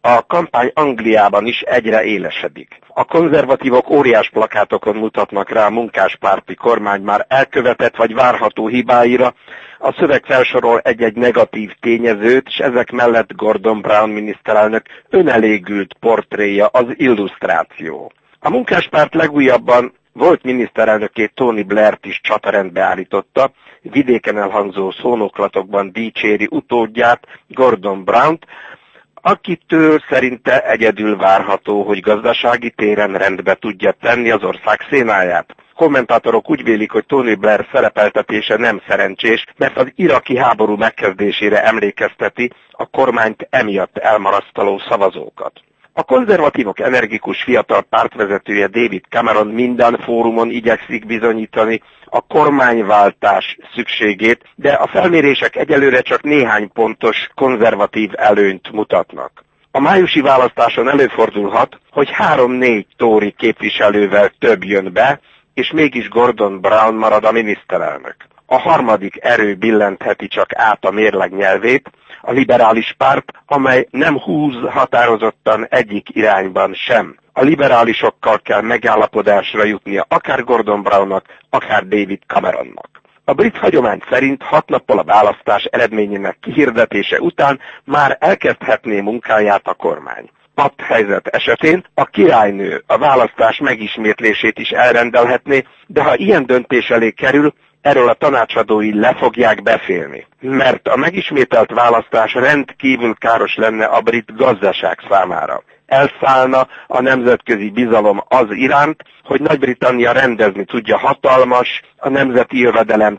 A kampány Angliában is egyre élesedik. A konzervatívok óriás plakátokon mutatnak rá a munkáspárti kormány már elkövetett vagy várható hibáira, a szöveg felsorol egy-egy negatív tényezőt, és ezek mellett Gordon Brown miniszterelnök önelégült portréja az illusztráció. A munkáspárt legújabban volt miniszterelnökét, Tony Blairt is csatarendbe állította, vidéken elhangzó szónoklatokban dicséri utódját, Gordon Brownt, akitől szerinte egyedül várható, hogy gazdasági téren rendbe tudja tenni az ország szénáját. Kommentátorok úgy vélik, hogy Tony Blair szerepeltetése nem szerencsés, mert az iraki háború megkezdésére emlékezteti a kormányt emiatt elmarasztaló szavazókat. A konzervatívok energikus fiatal pártvezetője David Cameron minden fórumon igyekszik bizonyítani a kormányváltás szükségét, de a felmérések egyelőre csak néhány pontos konzervatív előnyt mutatnak. A májusi választáson előfordulhat, hogy 3-4 Tory képviselővel több jön be, és mégis Gordon Brown marad a miniszterelnök. A harmadik erő billentheti csak át a mérleg nyelvét, a liberális párt, amely nem húz határozottan egyik irányban sem. A liberálisokkal kell megállapodásra jutnia akár Gordon Brownnak, akár David Cameronnak. A brit hagyomány szerint 6 nappal a választás eredményének kihirdetése után már elkezdhetné munkáját a kormány. Padhelyzet esetén a királynő a választás megismétlését is elrendelhetné, de ha ilyen döntés elé kerül, erről a tanácsadói le fogják beszélni, mert a megismételt választás rendkívül káros lenne a brit gazdaság számára. Elszállna a nemzetközi bizalom az iránt, hogy Nagy-Britannia rendezni tudja hatalmas, a nemzeti jövedelem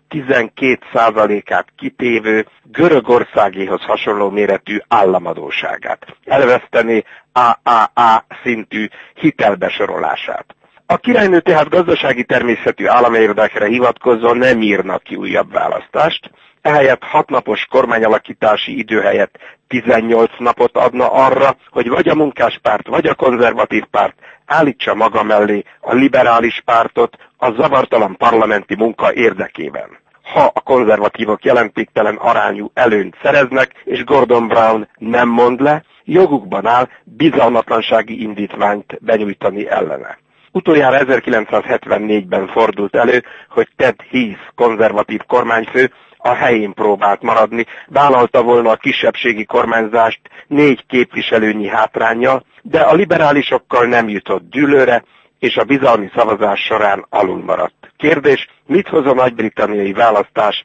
12%-át kitévő Görögországéhoz hasonló méretű államadósságát. Elvesztené AAA szintű hitelbesorolását. A királynő tehát gazdasági természetű államérdekre hivatkozva nem írnak ki újabb választást, ehelyett 6 napos kormányalakítási idő helyett 18 napot adna arra, hogy vagy a munkáspárt, vagy a konzervatív párt állítsa maga mellé a liberális pártot a zavartalan parlamenti munka érdekében. Ha a konzervatívok jelentéktelen arányú előnyt szereznek, és Gordon Brown nem mond le, jogukban áll bizalmatlansági indítványt benyújtani ellene. Utoljára 1974-ben fordult elő, hogy Ted Heath konzervatív kormányfő a helyén próbált maradni, vállalta volna a kisebbségi kormányzást 4 képviselőnyi hátránnyal, de a liberálisokkal nem jutott dűlőre, és a bizalmi szavazás során alul maradt. Kérdés, mit hoz a nagy-britanniai választás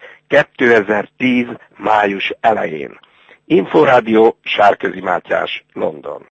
2010. május elején? Inforádió, Sárközi Mátyás, London.